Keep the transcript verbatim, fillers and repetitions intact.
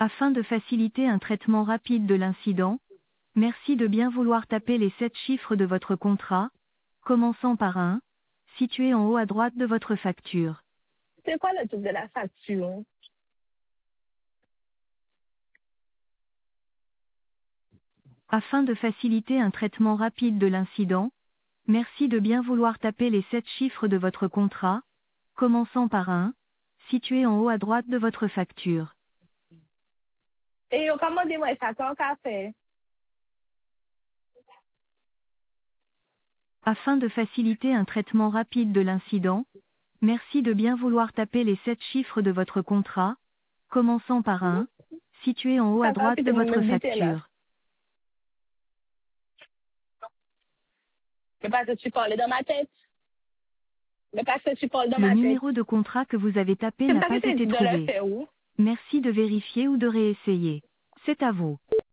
Afin de faciliter un traitement rapide de l'incident, merci de bien vouloir taper les sept chiffres de votre contrat, commençant par un, situé en haut à droite de votre facture. C'est quoi le truc de la facture? Afin de faciliter un traitement rapide de l'incident, merci de bien vouloir taper les sept chiffres de votre contrat, commençant par un, situé en haut à droite de votre facture. Et yo, comment dis-moi ça, ton café? Afin de faciliter un traitement rapide de l'incident, merci de bien vouloir taper les sept chiffres de votre contrat, commençant par un, situé en haut à Ça va, droite puis de tu votre me dis là. facture. Mais parce que tu parles dans ma tête. Mais parce que tu parles dans Le ma tête. numéro de contrat que vous avez tapé C'est n'a pas pas que tu été dis de le trouvé. faire où? Merci de vérifier ou de réessayer. C'est à vous.